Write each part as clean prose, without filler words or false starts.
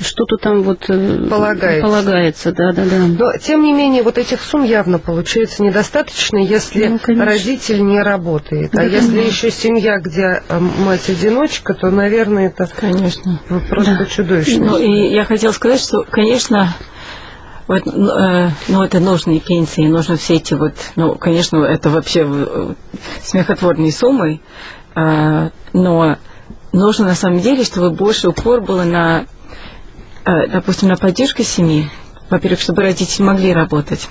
что-то там вот полагается. Да. Но, тем не менее, вот этих сумм явно получается недостаточно, если родитель не работает. А если еще семья, где мать-одиночка, то, наверное, это просто чудовищно. Ну, и я хотела сказать, что, конечно, вот, это нужные пенсии, нужно все эти вот, конечно, это вообще смехотворные суммы, но нужно на самом деле, чтобы больше упор было на, допустим, на поддержку семьи, во-первых, чтобы родители могли работать,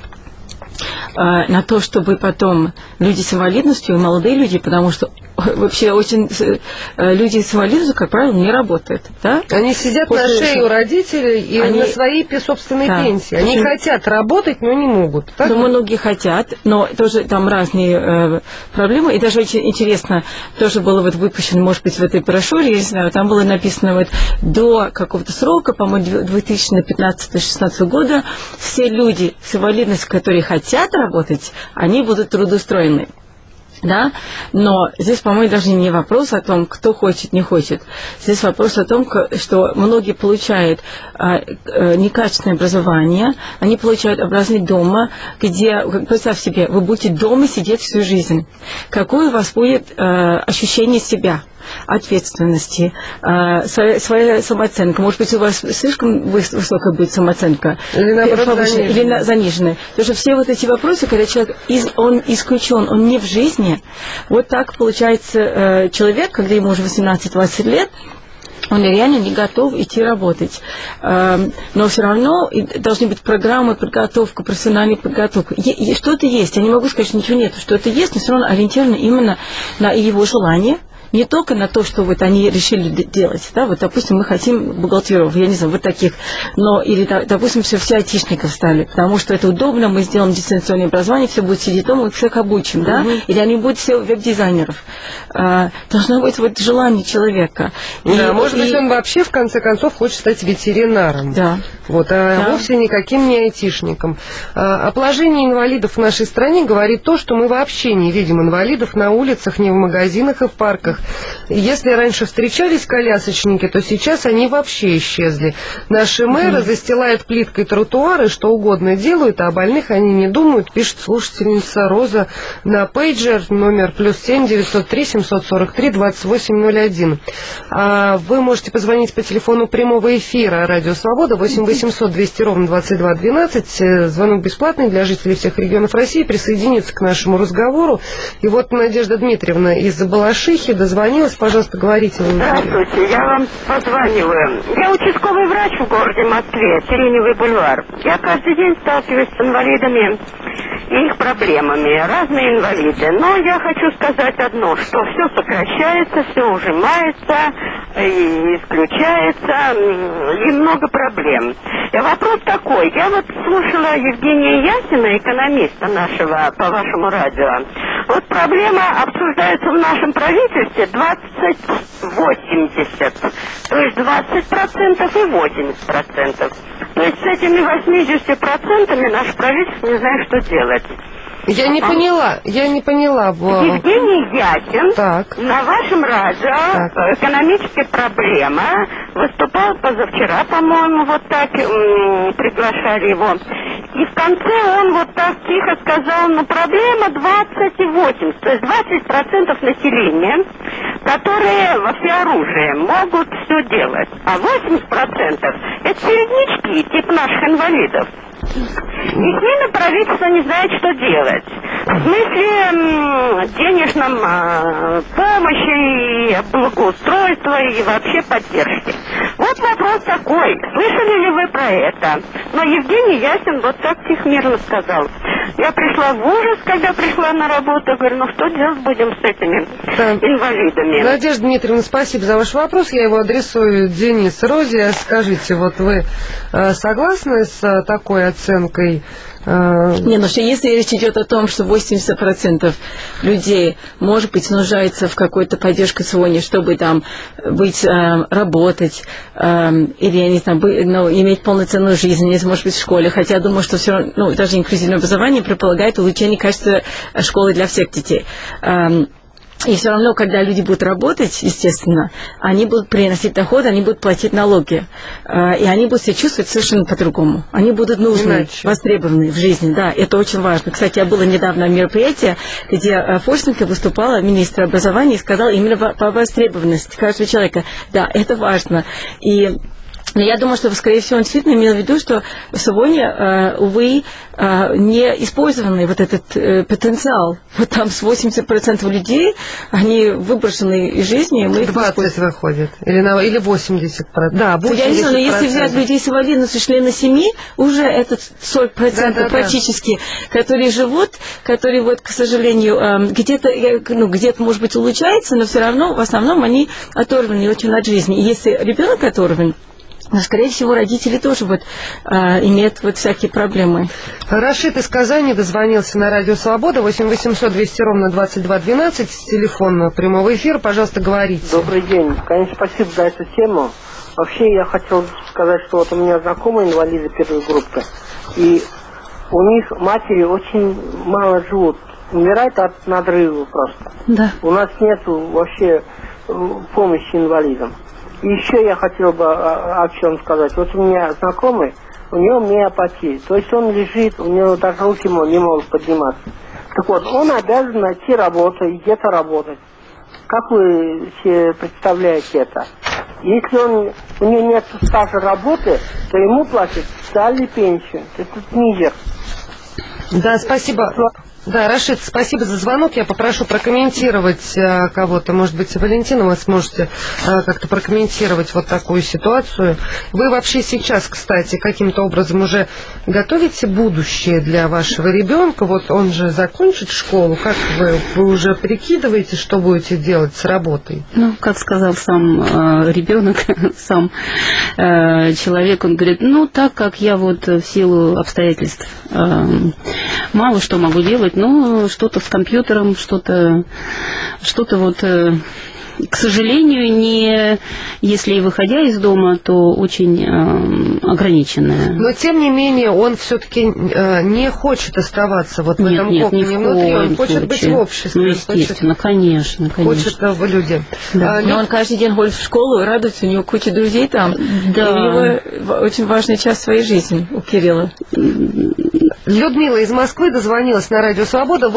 на то, чтобы потом люди с инвалидностью, молодые люди, потому что вообще очень люди с инвалидностью, как правило, не работают. Да? Они сидят на шее родителей и на своей собственной пенсии. Они хотят работать, но не могут. Так? Ну, многие хотят, но тоже там разные проблемы. И даже очень интересно, тоже было вот выпущено, может быть, в этой брошюре, я не знаю, там было написано вот до какого-то срока, по-моему, 2015-2016 года, все люди с инвалидностью, которые хотят работать, они будут трудоустроены. Да? Но здесь, по-моему, даже не вопрос о том, кто хочет, не хочет. Здесь вопрос о том, что многие получают некачественное образование, они получают образование дома, где, представь себе, вы будете дома сидеть всю жизнь. Какое у вас будет ощущение себя? Ответственности, своя самооценка. Может быть, у вас слишком высокая будет самооценка? Или наоборот, или заниженная. Потому что все вот эти вопросы, когда человек, он исключен, он не в жизни, вот так получается человек, когда ему уже 18-20 лет, он реально не готов идти работать. Но все равно должны быть программы, подготовка, профессиональная подготовка. Что-то есть. Я не могу сказать, что ничего нет. Что-то есть, но все равно ориентировано именно на его желание. Не только на то, что вот они решили делать, да, вот, допустим, мы хотим бухгалтеров, я не знаю, вот таких, но, или, допустим, все айтишников стали, потому что это удобно, мы сделаем дистанционное образование, все будет сидеть дома, мы всех обучим, да, или они будут все веб-дизайнеров. Должно быть вот желание человека. Да, может быть, он вообще, в конце концов, хочет стать ветеринаром. Да. Вот, вовсе никаким не айтишником. О положении инвалидов в нашей стране говорит то, что мы вообще не видим инвалидов на улицах, ни в магазинах и в парках. Если раньше встречались колясочники, то сейчас они вообще исчезли. Наши мэры застилают плиткой тротуары, что угодно делают, а о больных они не думают, пишет слушательница Роза на пейджер номер +7 903 743 2801. Вы можете позвонить по телефону прямого эфира Радио Свобода 8 800 200 ровно 22 12. Звонок бесплатный для жителей всех регионов России. Присоединиться к нашему разговору. И вот Надежда Дмитриевна из Балашихи дозвонилась. Пожалуйста, говорите. Здравствуйте, я вам позваниваю. Я участковый врач в городе Москве, Сиреневый бульвар. Я каждый день сталкиваюсь с инвалидами и их проблемами. Разные инвалиды. Но я хочу сказать одно, что все сокращается, все ужимается, и исключается, и много проблем. И вопрос такой. Я вот слушала Евгения Ясина, экономиста нашего, по вашему радио. Вот проблема обсуждается в нашем правительстве 20-80. То есть 20% и 80%. То есть с этими 80% наше правительство не знает, что делать. Я не поняла. Евгений Ясин на вашем радио «Экономическая проблема» выступал позавчера, по-моему, вот так приглашали его. И в конце он вот так тихо сказал, проблема 20 и 80, то есть 20% населения, которые во всеоружии могут все делать, а 80% это середнячки, типа наших инвалидов. И с ними правительство не знает, что делать. В смысле денежном помощи, благоустройства и вообще поддержки. Вот вопрос такой. Слышали ли вы про это? Но Евгений Ясин вот так тихо-мирно сказал. Я пришла в ужас, когда пришла на работу. Говорю, что делать будем с этими инвалидами? Надежда Дмитриевна, спасибо за ваш вопрос. Я его адресую Денису Розе. Скажите, вот вы согласны с такой оценкой? Не, что если речь идет о том, что 80% людей, может быть, нуждаются в какой-то поддержке сегодня, чтобы там быть, работать, или, я не знаю, иметь полноценную жизнь, может быть, в школе, хотя я думаю, что все равно, даже инклюзивное образование предполагает улучшение качества школы для всех детей. И все равно, когда люди будут работать, естественно, они будут приносить доход, они будут платить налоги. И они будут себя чувствовать совершенно по-другому. Они будут нужны, востребованы в жизни. Да, это очень важно. Кстати, я была недавно на мероприятии, где Форсенко выступала, министр образования, и сказала именно по востребованности каждого человека. Да, это важно. Но я думаю, что, скорее всего, он действительно имел в виду, что сегодня, увы, не использованный вот этот потенциал. Вот там с 80% людей, они выброшены из жизни. И мы 20 выходит. Или 80%. Да, 80%. Я не знаю, но если взять людей с инвалидностью, члены семьи, уже этот 40% практически, которые живут, которые, вот, к сожалению, где-то, может быть, улучшается, но все равно, в основном, они оторваны очень от жизни. И если ребенок оторван, скорее всего, родители тоже имеют всякие проблемы. Рашид из Казани дозвонился на Радио Свобода, 8-800-200-22-12, телефон прямого эфира, пожалуйста, говорите. Добрый день. Конечно, спасибо за эту тему. Вообще, я хотел сказать, что вот у меня знакомые инвалиды первой группы, и у них матери очень мало живут, умирают от надрыва просто. Да. У нас нет вообще помощи инвалидам. И еще я хотел бы о чем сказать. Вот у меня знакомый, у него миопатия. То есть он лежит, у него даже руки не могут подниматься. Так вот, он обязан найти работу и где-то работать. Как вы себе представляете это? Если у него нет стажа работы, то ему платят социальную пенсию. Это мизер. Да, спасибо. Да, Рашид, спасибо за звонок. Я попрошу прокомментировать кого-то. Может быть, Валентина, вы сможете как-то прокомментировать вот такую ситуацию. Вы вообще сейчас, кстати, каким-то образом уже готовите будущее для вашего ребенка? Вот он же закончит школу. Как вы уже прикидываете, что будете делать с работой? Ну, как сказал сам ребенок, сам человек, он говорит, так как я вот в силу обстоятельств мало что могу делать, но что-то с компьютером, что-то вот, к сожалению, не, если и выходя из дома, то очень ограниченное. Но, тем не менее, он все-таки не хочет оставаться вот в этом коконе внутри, он хочет быть в обществе. Ну, естественно, конечно. Хочет в люди. Да. Но он каждый день ходит в школу и радуется, у него куча друзей там. Да. И у него очень важная часть своей жизни, у Кирилла. Людмила из Москвы дозвонилась на Радио Свобода,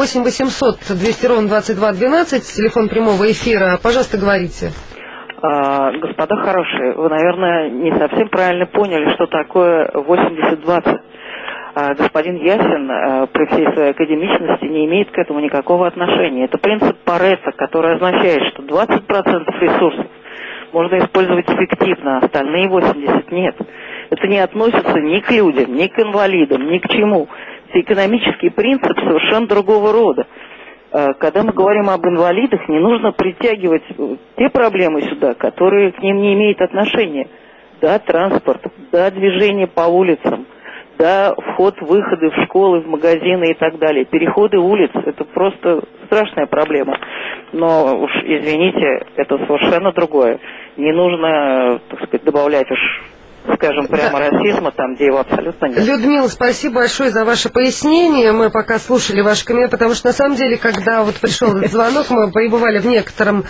8-800-200-22-12, телефон прямого эфира. Пожалуйста, говорите. Господа хорошие, вы, наверное, не совсем правильно поняли, что такое 80-20. Господин Ясин при всей своей академичности не имеет к этому никакого отношения. Это принцип Парето, который означает, что 20% ресурсов можно использовать эффективно, а остальные 80% нет. Это не относится ни к людям, ни к инвалидам, ни к чему. Это экономический принцип совершенно другого рода. Когда мы говорим об инвалидах, не нужно притягивать те проблемы сюда, которые к ним не имеют отношения. Да, транспорт, да, движение по улицам, да, вход-выходы в школы, в магазины и так далее. Переходы улиц – это просто страшная проблема. Но уж, извините, это совершенно другое. Не нужно, так сказать, добавлять уж, скажем, прямо расизма там, где его абсолютно нет. Людмила, спасибо большое за ваше пояснение. Мы пока слушали ваши комментарии, потому что, на самом деле, когда вот пришел этот звонок, мы пребывали в некотором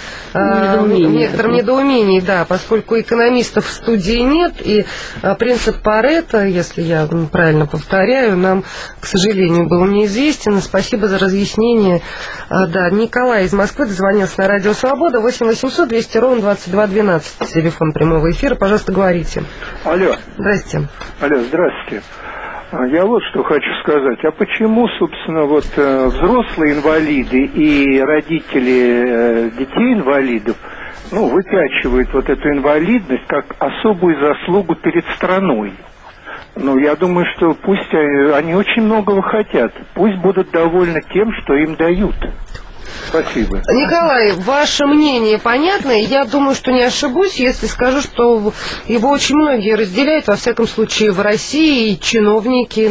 недоумении, да, поскольку экономистов в студии нет, и принцип Парето, если я правильно повторяю, нам, к сожалению, был неизвестен. Спасибо за разъяснение. Да, Николай из Москвы дозвонился на Радио Свобода, 8-800-200-22-12, телефон прямого эфира. Пожалуйста, говорите. Алло. Здрасте. Алло, здравствуйте. Я вот что хочу сказать. А почему, собственно, вот взрослые инвалиды и родители детей-инвалидов, выпячивают вот эту инвалидность как особую заслугу перед страной? Я думаю, что пусть они очень многого хотят. Пусть будут довольны тем, что им дают. Спасибо. Николай, ваше мнение понятно. Я думаю, что не ошибусь, если скажу, что его очень многие разделяют, во всяком случае, в России, и чиновники.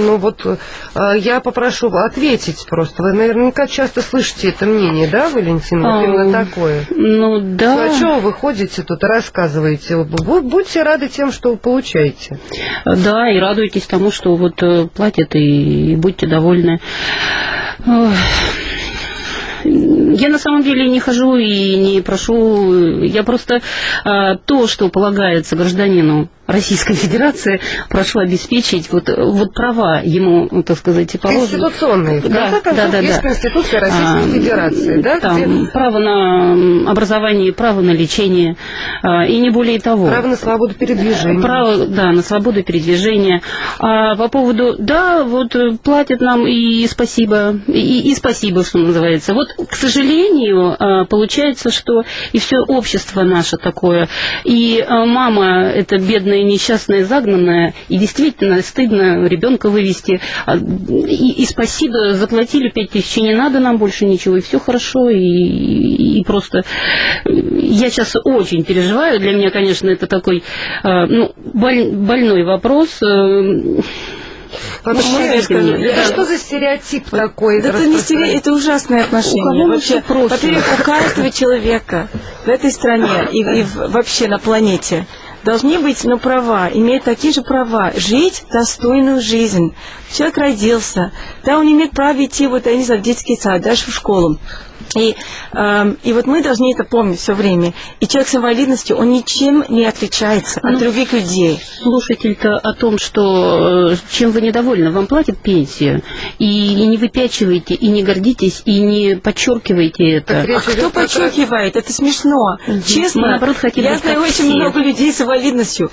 Я попрошу ответить просто. Вы наверняка часто слышите это мнение, да, Валентина? Именно такое. Да. А чего вы ходите тут и рассказываете? Будьте рады тем, что вы получаете. Да, и радуйтесь тому, что вот платят, и будьте довольны. Я на самом деле не хожу и не прошу, я просто то, что полагается гражданину Российской Федерации, прошу обеспечить вот права ему, так сказать, положены. Конституционные. В конце концов, есть Конституция Российской Федерации, да? Там право на образование, право на лечение, и не более того. Право на свободу передвижения. Право, да, на свободу передвижения. А по поводу, да, вот платят нам и спасибо, и спасибо, что называется. Вот, к сожалению, получается, что и все общество наше такое, и мама, это бедная, несчастная, загнанная, и действительно стыдно ребенка вывести. И спасибо, заплатили 5000, не надо нам больше ничего, и все хорошо, и просто я сейчас очень переживаю. Для меня, конечно, это такой больной вопрос. Что за стереотип такой? Это не стереотип, это ужасное отношение. Вообще, во-первых, у каждого человека в этой стране и вообще на планете должны быть, права, иметь такие же права, жить достойную жизнь. Человек родился, да, он имеет право идти, я не знаю, в детский сад, даже в школу. И вот мы должны это помнить все время. И человек с инвалидностью, он ничем не отличается от других людей. Слушатель-то о том, что чем вы недовольны, вам платят пенсию, и не выпячиваете, и не гордитесь, и не подчеркиваете это. А кто подчеркивает? Это смешно. Честно, наоборот, я знаю очень много людей с инвалидностью.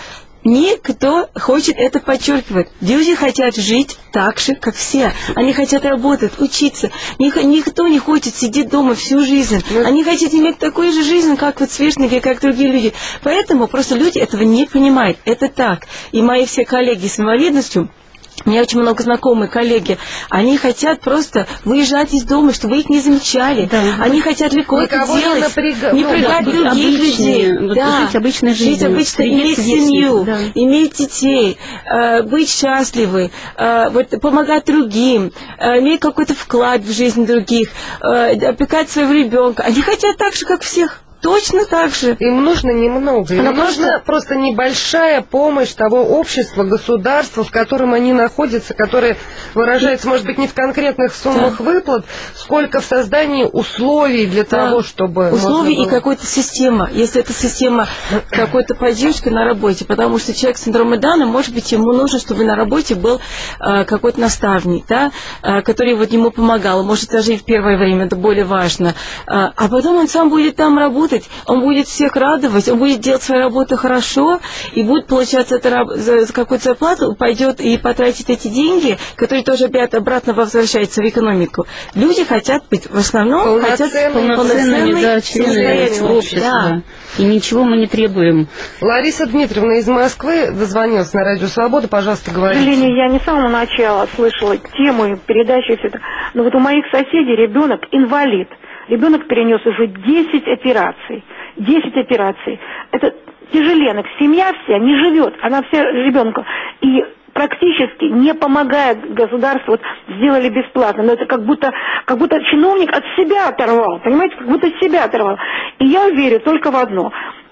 Никто хочет это подчеркивать. Люди хотят жить так же, как все. Они хотят работать, учиться. Никто не хочет сидеть дома всю жизнь. Они хотят иметь такую же жизнь, как сверстники, как другие люди. Поэтому просто люди этого не понимают. Это так. И мои все коллеги с инвалидностью, у меня очень много знакомых, коллеги, они хотят просто выезжать из дома, чтобы их не замечали. Да. Они хотят легко это делать, не напрягать других людей. Жить обычной жизнью. Жить обычно, иметь семью, иметь детей, быть счастливы, помогать другим, иметь какой-то вклад в жизнь других, опекать своего ребенка. Они хотят так же, как всех. Точно так же. Им нужно немного. Им нужна просто небольшая помощь того общества, государства, в котором они находятся, которое выражается, может быть, не в конкретных суммах выплат, сколько в создании условий для того, чтобы... Условий и какой-то система. Если это система какой-то поддержки на работе, потому что человек с синдромом Дауна, может быть, ему нужно, чтобы на работе был какой-то наставник, да, который ему помогал. Может, даже и в первое время это более важно. А потом он сам будет там работать, он будет всех радовать, он будет делать свою работу хорошо, и будет получать за какую-то зарплату, пойдет и потратит эти деньги, которые тоже опять обратно возвращаются в экономику. Люди хотят быть, в основном, полноценными членами общества. Да. И ничего мы не требуем. Лариса Дмитриевна из Москвы дозвонилась на Радио Свобода. Пожалуйста, говорите. К сожалению, я не с самого начала слышала тему передачи и все это. Но вот у моих соседей ребенок инвалид. Ребенок перенес уже 10 операций. 10 операций. Это тяжеленок. Семья вся не живет. Она вся ребенка. И практически не помогает государству, сделали бесплатно. Но это как будто чиновник от себя оторвал. Понимаете, как будто себя оторвал. И я верю только в одно.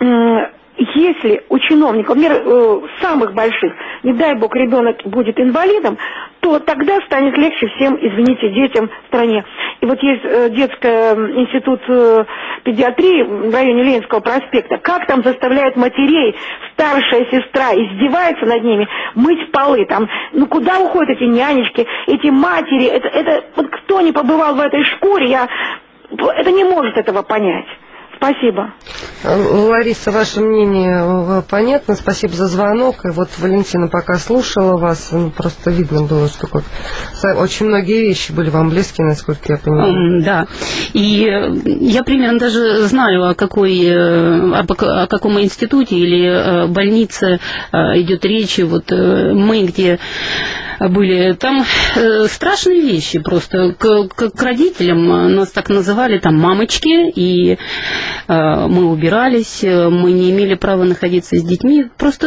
Если у чиновников, самых больших, не дай бог, ребенок будет инвалидом, то тогда станет легче всем, извините, детям в стране. И вот есть детский институт педиатрии в районе Ленинского проспекта. Как там заставляют матерей, старшая сестра издевается над ними, мыть полы. Там, куда уходят эти нянечки, эти матери? Это вот кто не побывал в этой шкуре, это не может этого понять. Спасибо. Лариса, ваше мнение понятно. Спасибо за звонок. И вот Валентина пока слушала вас, просто видно было, что очень многие вещи были вам близки, насколько я понимаю. Да. И я примерно даже знаю, о каком институте или больнице идет речь. Вот мы где были, там страшные вещи просто. К родителям нас так называли, там, мамочки, и мы убирались, мы не имели права находиться с детьми. Просто,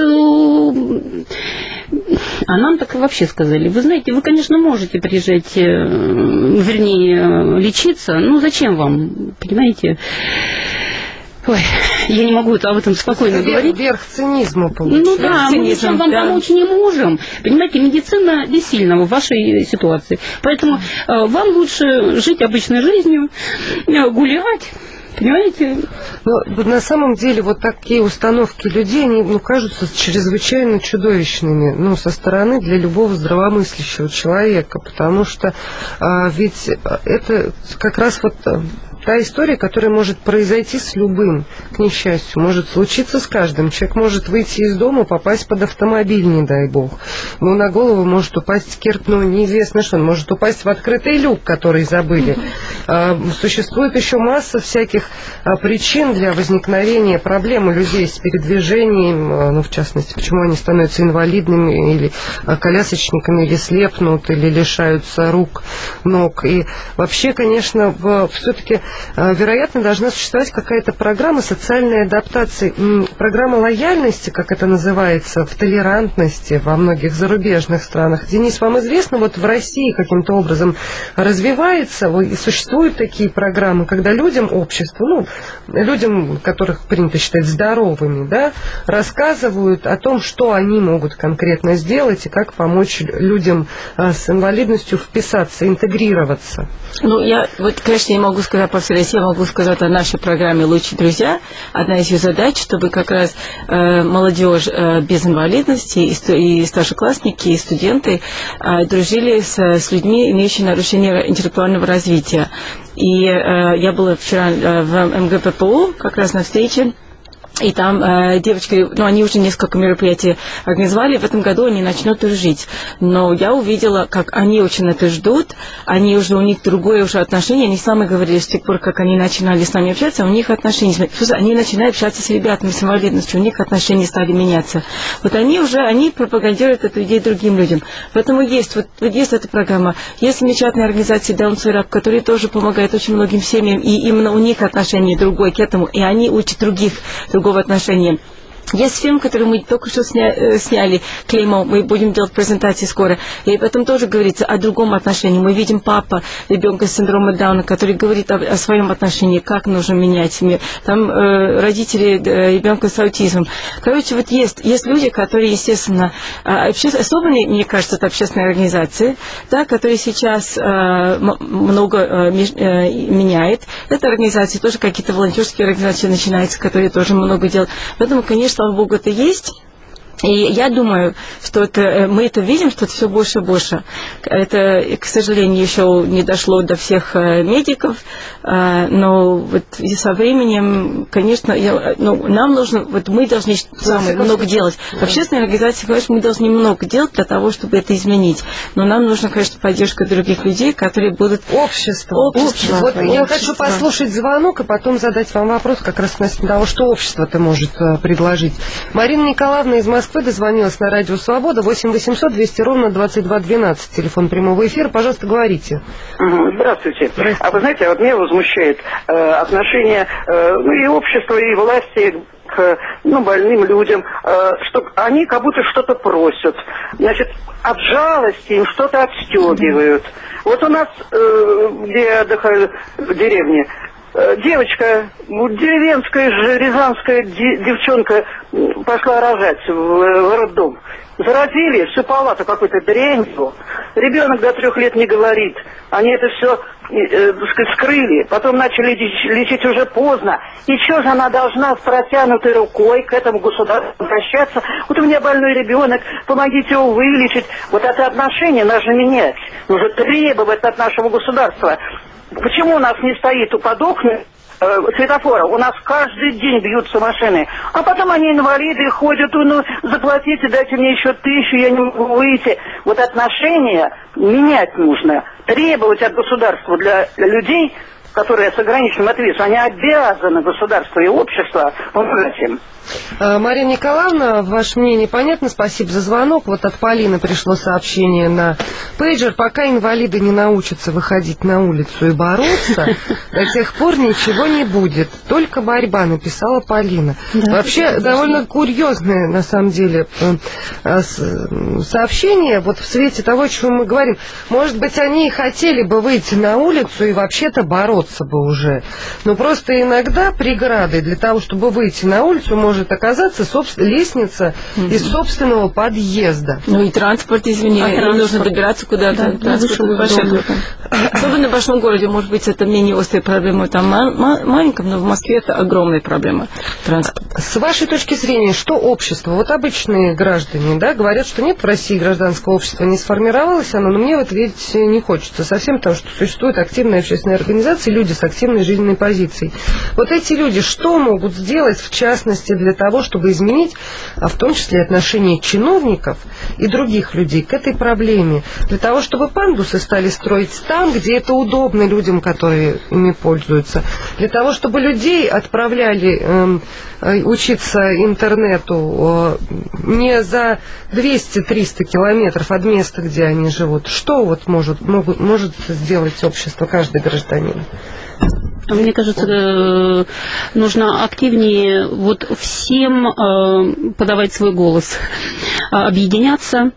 а нам так вообще сказали: вы знаете, вы, конечно, можете приезжать, вернее, лечиться, зачем вам, понимаете? Ой, я не могу об этом спокойно говорить. Верх цинизма получается. Ну да, мы ничем вам помочь не можем. Понимаете, медицина бессильна в вашей ситуации. Поэтому вам лучше жить обычной жизнью, гулять. Понимаете? Но на самом деле вот такие установки людей, они кажутся чрезвычайно чудовищными, со стороны для любого здравомыслящего человека, потому что ведь это как раз вот та история, которая может произойти с любым, к несчастью, может случиться с каждым. Человек может выйти из дома, попасть под автомобиль, не дай бог. Ему на голову может упасть кирпич, неизвестно что, он может упасть в открытый люк, который забыли. Существует еще масса всяких причин для возникновения проблем у людей с передвижением, в частности, почему они становятся инвалидными или колясочниками, или слепнут, или лишаются рук, ног. И вообще, конечно, все-таки вероятно, должна существовать какая-то программа социальной адаптации, программа лояльности, как это называется, в толерантности во многих зарубежных странах. Денис, вам известно, вот в России каким-то образом развивается, и существуют такие программы, когда людям, обществу, людям, которых принято считать здоровыми, да, рассказывают о том, что они могут конкретно сделать и как помочь людям с инвалидностью вписаться, интегрироваться. Я, конечно, не могу сказать по всей России, я могу сказать о нашей программе «Лучшие друзья». Одна из ее задач, чтобы как раз молодежь без инвалидности и старшеклассники, и студенты дружили с людьми, имеющими нарушение интеллектуального развития. И я была вчера в МГППУ как раз на встрече. И там девочки, они уже несколько мероприятий организовали, в этом году они начнут жить. Но я увидела, как они очень это ждут, у них другое уже отношение, они сами говорили, с тех пор, как они начинали с нами общаться, у них отношения, они начинают общаться с ребятами с инвалидностью, у них отношения стали меняться. Они пропагандируют эту идею другим людям. Поэтому есть эта программа. Есть замечательные организации Down Syrup, которые тоже помогают очень многим семьям, и именно у них отношение другое к этому, и они учат другого отношения. Есть фильм, который мы только что сняли, «Клеймо», мы будем делать презентации скоро, и в этом тоже говорится о другом отношении. Мы видим папа ребенка с синдромом Дауна, который говорит о своем отношении, как нужно менять мир. Там родители ребенка с аутизмом. Короче, есть люди, которые, естественно, особенно, мне кажется, это общественные организации, да, которые сейчас много меняют. Это организации, тоже какие-то волонтерские организации начинаются, которые тоже много делают. Поэтому, конечно, слава Богу, это есть. И я думаю, что мы это видим, что это все больше и больше. Это, к сожалению, еще не дошло до всех медиков, но и со временем, конечно, нам нужно, мы должны много делать. В общественной организации, конечно, мы должны много делать для того, чтобы это изменить. Но нам нужна, конечно, поддержка других людей, которые будут... Общество. Я хочу послушать звонок и потом задать вам вопрос как раз относительно того, что общество-то может предложить. Марина Николаевна из Москвы дозвонилась на радио «Свобода», 8-800-200-22-12, телефон прямого эфира. Пожалуйста, говорите. Здравствуйте. А вы знаете, меня возмущает отношение и общества, и власти к больным людям, что они как будто что-то просят. Значит, от жалости им что-то отстегивают. Вот у нас, где я отдыхаю в деревне, девочка, деревенская же, рязанская девчонка пошла рожать в роддом. Заразили всю палату какой-то дрянью. Ребенок до 3 лет не говорит. Они это все скрыли. Потом начали лечить уже поздно. И что же она должна с протянутой рукой к этому государству обращаться? Вот у меня больной ребенок, помогите его вылечить. Вот это отношение нужно менять. Нужно требовать от нашего государства. Почему у нас не стоит у подохнуть светофора? У нас каждый день бьются машины. А потом они инвалиды ходят, заплатите, дайте мне еще 1000, я не могу выйти. Вот отношения менять нужно. Требовать от государства для людей, которые с ограниченным ответственностью, они обязаны государству и обществу помогать им. Марина Николаевна, ваше мнение понятно, спасибо за звонок. Вот от Полины пришло сообщение на пейджер. Пока инвалиды не научатся выходить на улицу и бороться, до тех пор ничего не будет. Только борьба, написала Полина. Вообще, довольно курьезное, на самом деле, сообщение, вот в свете того, о чем мы говорим. Может быть, они и хотели бы выйти на улицу и вообще-то бороться. бороться бы уже. Но просто иногда преградой для того, чтобы выйти на улицу, может оказаться лестница из собственного подъезда. Ну и транспорт, извини, нужно добираться куда-то. Да, особенно в большом городе, может быть, это менее острая проблема там маленьком, но в Москве это огромная проблема. Транспорт. С вашей точки зрения, что общество? Вот обычные граждане, да, говорят, что нет в России гражданского общества, не сформировалось оно, но мне вот верить не хочется совсем, потому что существуют активные общественные организации, люди с активной жизненной позицией. Вот эти люди что могут сделать, в частности, для того, чтобы изменить, а в том числе отношение чиновников и других людей к этой проблеме? Для того, чтобы пандусы стали строить там, где это удобно людям, которые ими пользуются. Для того, чтобы людей отправляли учиться интернету не за 200-300 километров от места, где они живут. Что вот может сделать общество, каждый гражданин? Мне кажется, нужно активнее вот всем подавать свой голос, объединяться.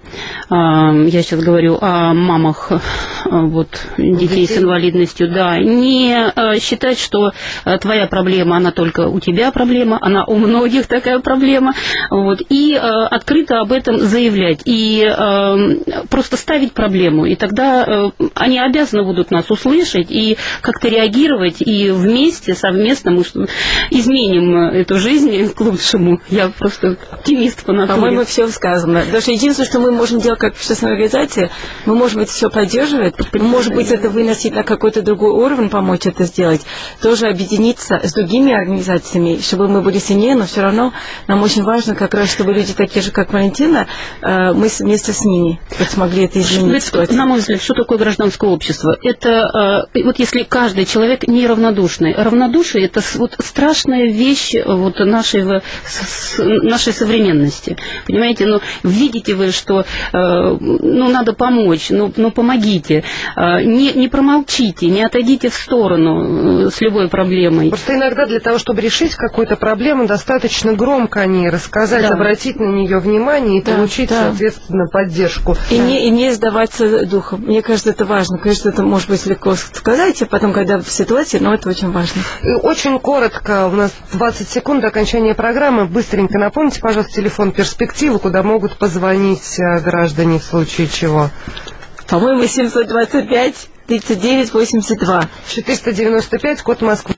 Я сейчас говорю о мамах вот, детей с инвалидностью. Да, не считать, что твоя проблема, она только у тебя проблема, она у многих такая проблема. Вот, и открыто об этом заявлять. И просто ставить проблему. И тогда они обязаны будут нас услышать и как-то реагировать, и вместе, совместно мы изменим эту жизнь к лучшему. Я просто оптимист по натуре. По-моему, все сказано. Даже единственное, что мы можем делать как общественная организация, мы можем это все поддерживать, может быть, это выносить на какой-то другой уровень, помочь это сделать, тоже объединиться с другими организациями, чтобы мы были сильнее, но все равно нам очень важно как раз, чтобы люди такие же, как Валентина, мы вместе с ними вот смогли это изменить. На мой взгляд, что такое гражданское общество? Это вот если каждый человек неравнодушный. Равнодушие – это вот страшная вещь вот нашей современности. Понимаете, ну, видите вы, что надо помочь, помогите. Не промолчите, не отойдите в сторону с любой проблемой. Просто иногда для того, чтобы решить какую-то проблему, достаточно громко о ней рассказать, обратить на нее внимание и получить, соответственно, поддержку. И не сдаваться духом. Мне кажется, это важно. Конечно, это может быть легко сказать, а потом, когда в ситуации, но это очень важно. И очень коротко, у нас 20 секунд до окончания программы. Быстренько напомните, пожалуйста, телефон «Перспективы», куда могут позвонить граждане в случае чего. По-моему, 725-39-82. 495, код Москвы.